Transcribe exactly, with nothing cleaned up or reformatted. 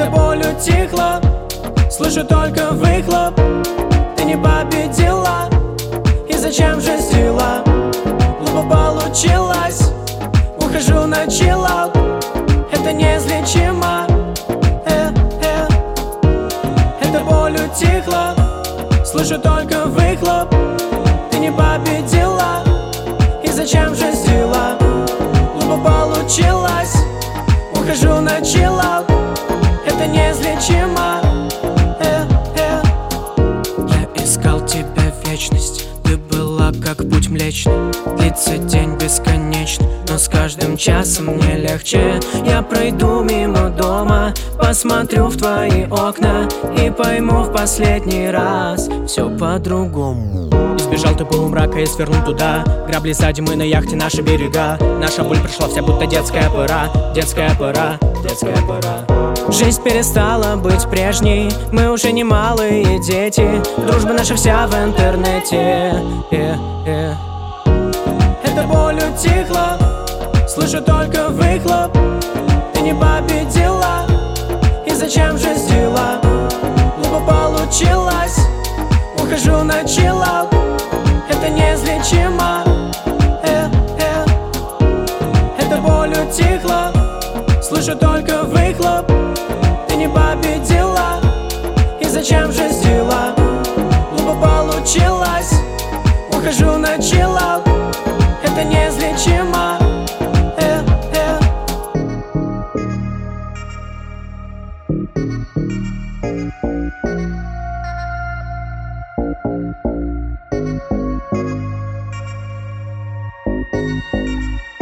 Эта боль утихла, слышу только выхлоп. Ты не победила, и зачем же сила? Глупо получилось, ухожу на чиллаут. Это неизлечимо. э, э. Эта боль утихла, слышу только выхлоп. Ты не победила, и зачем же сила? Глупо получилось, ухожу на чиллаут. Это неизлечимо. э, э. Я искал тебя вечность, ты была как путь млечный. Длится день бесконечный, но с каждым часом мне легче. Я пройду мимо дома, посмотрю в твои окна и пойму в последний раз, все по-другому. Избежал ты полумрака и свернул туда. Грабли сзади, мы на яхте, наши берега. Наша боль пришла вся будто детская пора. Детская пора, детская пора. Жизнь перестала быть прежней, мы уже не малые дети. Дружба наша вся в интернете. э, э. Эта боль утихла, слышу только выхлоп. Ты не победила, и зачем же сила? Глупо получилось, ухожу на чиллаут. Это неизлечимо. э, э. Эта боль утихла, слышу только выхлоп. Ты не победила, и зачем же сила? Глупо получилось, ухожу на чиллаут. Это неизлечимо. э, э. Thank you.